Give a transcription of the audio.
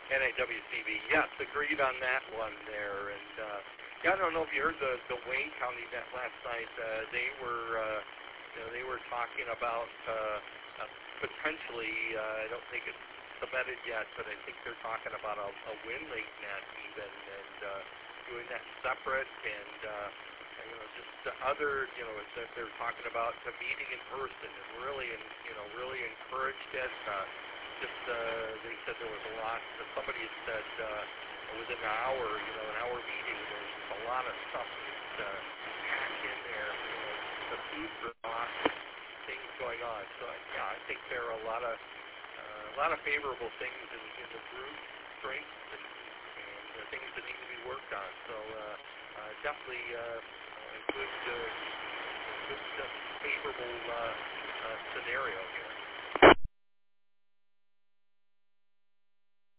NAWCB, yes, agreed on that one there. And yeah, I don't know if you heard the Wayne County net last night. They were talking about potentially. I don't think it's cemented yet, but I think they're talking about a Wind Lake net even, and doing that separate, and just the other, that they're talking about the meeting in person, and really encouraged it. They said there was a lot. Somebody had said within an hour meeting, there's a lot of stuff that's packed in there. The food for lots of things going on. So yeah, I think there are a lot of favorable things in the group strengths and the things that need to be worked on. So definitely a good favorable scenario here.